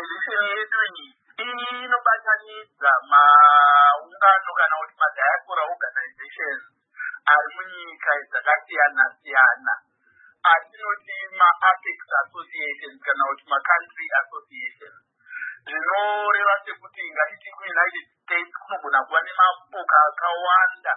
organization yedu iyi inobatanidza maungano kana kuti madiaspora organizations ari munyika dzakasiyana siyana atinoti ma-apex associations kana kuti ma-country associations. Zvinoreva sekuti ngatiti kuunited states kunogona kuva nemapoka akawanda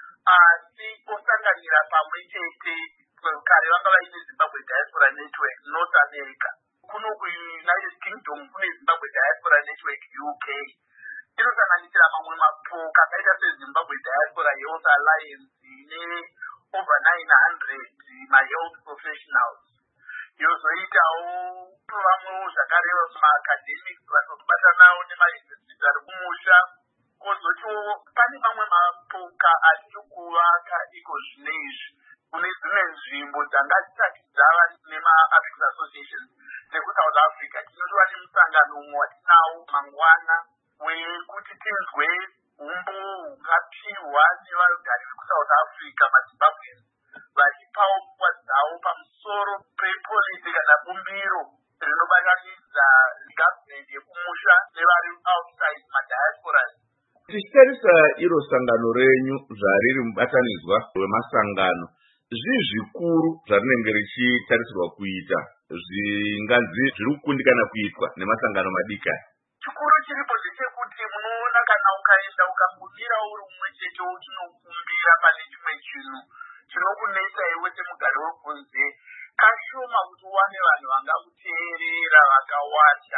asi osanganira pamwe chete. Kare vanga vaine Zimbabwe Diaspora Network North America, kuno kuunited kingdom kune Zimbabwe Diaspora Network UK. Inosanganisira mamwe mapoka akaita seZimbabwe Diaspora Health Alliance ine over 900 ma-health professionals. Yozoitawo vamwewo zvakare ma-academics vanobatanawo nemauniversities ari kumusha. Kozotiwo pane mamwe mapoka achiri kuvaka iko zvinezvi kune dzimwe nzvimbo dzanga dzisati dzava nema-apex associations dzekusouth Africa. Tinotova nemusangano umwe watinawo mangwana wekuti tinzwe humbo hungapihwa nevagari vekusouth Africa maZimbabweans vachipawo pfungwa dzavo pamusoro pepolicy kana bumbiro rinobatanidza government yekumusha nevari outside madiasporas. Tichitarisa iro sangano renyu zvariri mubatanidzwa wemasangano, zvii zvikuru zvarinenge richitarisirwa kuita zvinganzi zviri kukundikana kuitwa nemasangano madiki aya? Chikuru chiripo ndechekuti munoona kana ukaenda ukambomira uri umwe chete uchinokumbira pane chimwe chinhu chinokunetsa iwe semugari wekunze, kashoma kuti uwane vanhu vangakuteerera vakawanda.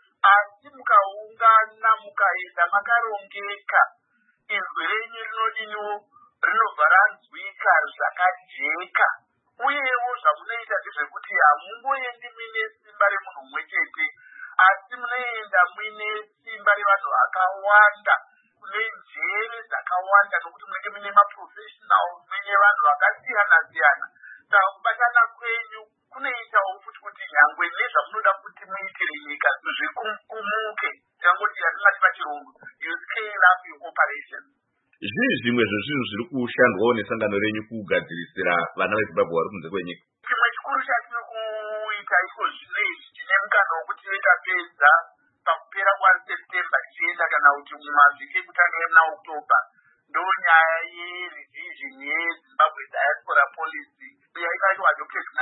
Asi mukaungana mukaenda makarongeka, izwi renyu rinodiniwo rinobva ranzwika zvakajeka. Uyewo zvamunoita ndezvekuti hamungoendi muine simba remunhu mumwe chete, asi munoenda muine simba revanhu vakawanda, kune njere dzakawanda, nokuti munenge muine maprofessionals, muine vanhu vakasiyana siyana. Saka kubatana kwenyu kunoitawo futi kuti nyangwe nezvamunoda kuti muitire nyika zvikumuke. Tinangoti yatingati pachirungu, you scale up your operation. Zvii zvimwe zvezvinhu zviri kushandwawo nesangano renyu kugadzirisira vana veZimbabwe vari kunze kwenyika? Chimwe chikuru chatiri kuita iko zvinezvi tine mukana wekuti tapedza pakupera kwaSeptember tichienda kana kuti mumavhiki ekutanga naOctober, ndonyaya yerevision yeZimbabwe Diaspora Policy yaikati adopted muna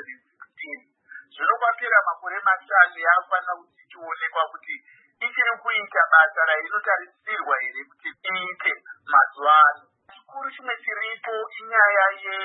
2016. Zvino kwapera makore mashanu yakufanira kuti ichionekwa kuti ichiri kuita basa rainotarisirwa here kuti iite mazuva ano. Chikuru chimwe chiripo inyaya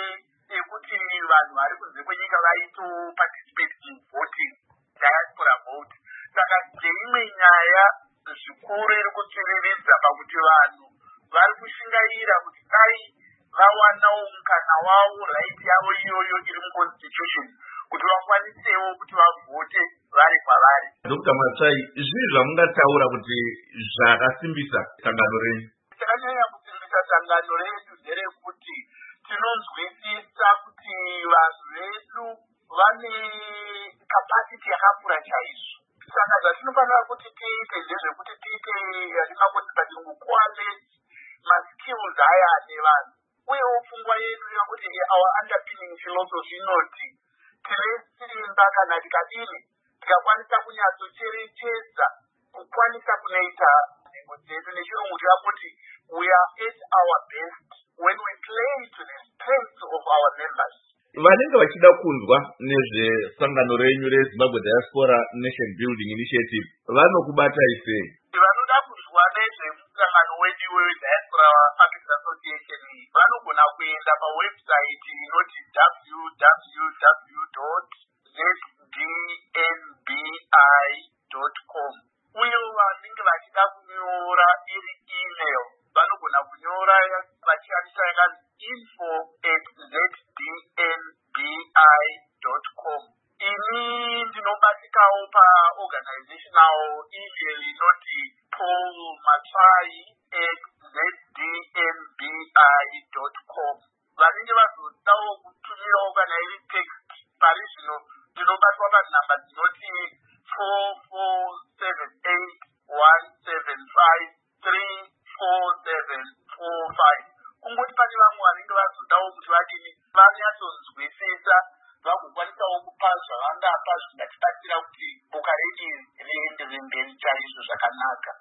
yekuti vanhu vari kunze kwenyika vaito participate in voting, diaspora vote. Saka ndeimwe nyaya zvikuru iri kutsiviridza pakuti vanhu vari kushingaira kuti dai vawanawo mukana wavo, right yavo iyoyo iri muconstitution, kuti vakwanisewo kuti vavhote vari kwavari. Dr. Matsai, zvii zvamungataura kuti zvakasimbisa sangano renyu? Chakanyanya kusimbisa sangano redu nderekuti tinonzwisisa kuti vanhu vedu vane capacity yakakura chaizvo. Saka zvatinofanira kuti tiite ndezvekuti tiite yatingangoti pachirungu coalesce maskills aya ane vanhu. Uyewo pfungwa yedu yakuti our underpinning philosophy inoti tine simba kana tikadini tikakwanisa kunyatsocherechedza kukwanisa kunoita nhengo dzedu. Nechirungu tikakuti we are at our best when we play to the strength of our members. Vanenge vachida kunzwa nezvesangano renyu reZimbabwe Diaspora Nation Building Initiative vanokubatai sei? Vanoda kunzwa nezvemusangano wedu weDiaspora Apex Association vanogona kuenda pawebsite inoti www.zdnbi.com. Uye vanenge vachida kunyora iri email vanogona kunyora vachishandisa yakanzi info@zdnbi.com. Ini ndinobatikawo paorganizational email inoti paulmatsai@zdnbi.com. Vanenge vazodawo kutumirawo kana iri text pari zvino ndinobatwa panhamba dzinoti 44781753475. Kungoti pane vamwe vanenge vazodawo kuti vadini vanyatsonzwisisa vagokwanisawo kupa zvavangapa zvingatibatsira kuti boka redu rienderere mberi chaizvo zvakanaka.